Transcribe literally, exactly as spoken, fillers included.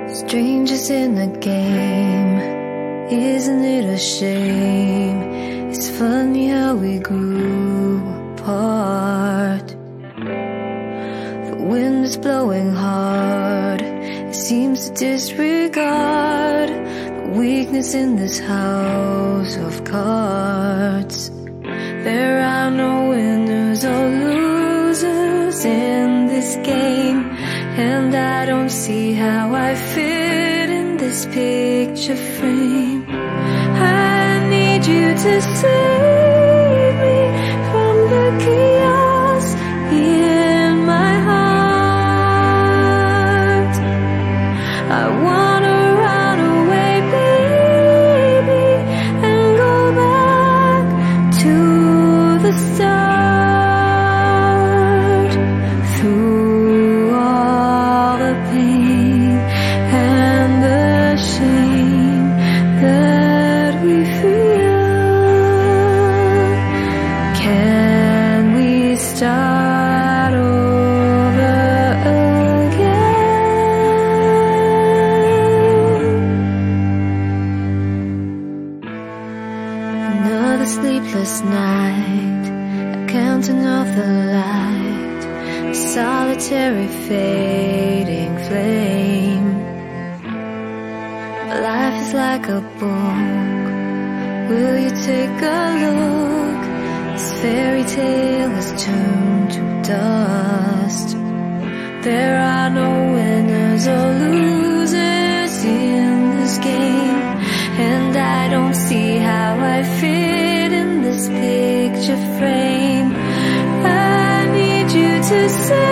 Strangers in the game, isn't it a shame? It's funny how we grew apart. The wind is blowing hard, it seems to disregard the weakness in this house of cards. There are no winners or losers in this game, and I don't see how I fit in this picture frame. I need you to save me from the chaos in my heart. I wanna run away, baby, and go back to the start. Through all the pain and the shame that we feel, can we start over again? Another sleepless night, counting off the light, a solitary fading flame. Life is like a book, will you take a look? This fairy tale has turned to dust. There are no winners or losers in this game, and I don't see how I fit in this picture frame. I need you to say